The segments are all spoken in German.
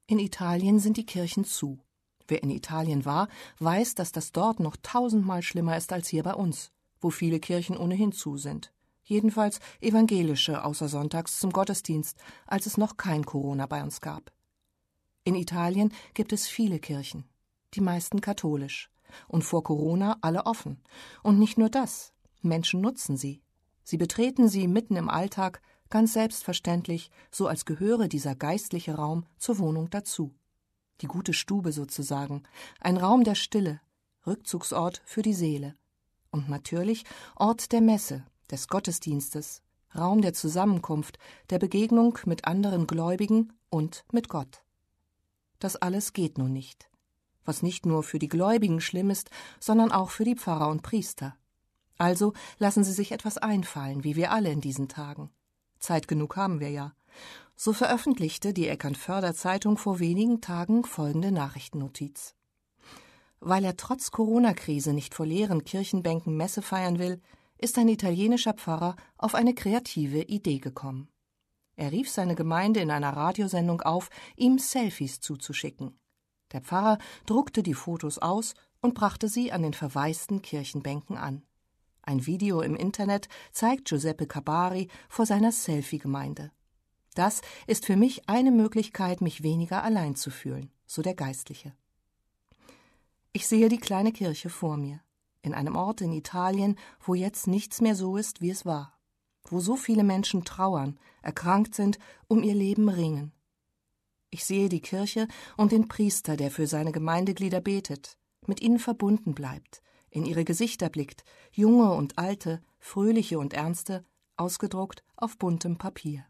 In Italien sind die Kirchen zu. Wer in Italien war, weiß, dass das dort noch 1000-mal schlimmer ist als hier bei uns, wo viele Kirchen ohnehin zu sind. Jedenfalls evangelische, außer sonntags zum Gottesdienst, als es noch kein Corona bei uns gab. In Italien gibt es viele Kirchen, die meisten katholisch. Und vor Corona alle offen. Und nicht nur das, Menschen nutzen sie. Sie betreten sie mitten im Alltag, ganz selbstverständlich, so als gehöre dieser geistliche Raum zur Wohnung dazu. Die gute Stube sozusagen, ein Raum der Stille, Rückzugsort für die Seele. Und natürlich Ort der Messe, des Gottesdienstes, Raum der Zusammenkunft, der Begegnung mit anderen Gläubigen und mit Gott. Das alles geht nun nicht. Was nicht nur für die Gläubigen schlimm ist, sondern auch für die Pfarrer und Priester. Also lassen Sie sich etwas einfallen, wie wir alle in diesen Tagen. Zeit genug haben wir ja. So veröffentlichte die Eckernförder-Zeitung vor wenigen Tagen folgende Nachrichtennotiz. Weil er trotz Corona-Krise nicht vor leeren Kirchenbänken Messe feiern will, ist ein italienischer Pfarrer auf eine kreative Idee gekommen. Er rief seine Gemeinde in einer Radiosendung auf, ihm Selfies zuzuschicken. Der Pfarrer druckte die Fotos aus und brachte sie an den verwaisten Kirchenbänken an. Ein Video im Internet zeigt Giuseppe Cabari vor seiner Selfie-Gemeinde. Das ist für mich eine Möglichkeit, mich weniger allein zu fühlen, so der Geistliche. Ich sehe die kleine Kirche vor mir, in einem Ort in Italien, wo jetzt nichts mehr so ist, wie es war, wo so viele Menschen trauern, erkrankt sind, um ihr Leben ringen. Ich sehe die Kirche und den Priester, der für seine Gemeindeglieder betet, mit ihnen verbunden bleibt, in ihre Gesichter blickt, junge und alte, fröhliche und ernste, ausgedruckt auf buntem Papier.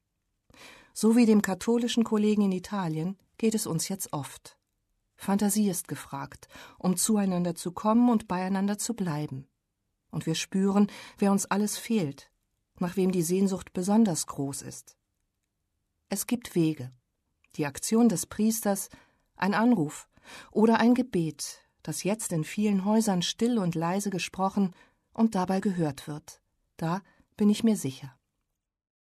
So wie dem katholischen Kollegen in Italien geht es uns jetzt oft. Fantasie ist gefragt, um zueinander zu kommen und beieinander zu bleiben. Und wir spüren, wer uns alles fehlt, nach wem die Sehnsucht besonders groß ist. Es gibt Wege. Die Aktion des Priesters, ein Anruf oder ein Gebet, das jetzt in vielen Häusern still und leise gesprochen und dabei gehört wird. Da bin ich mir sicher.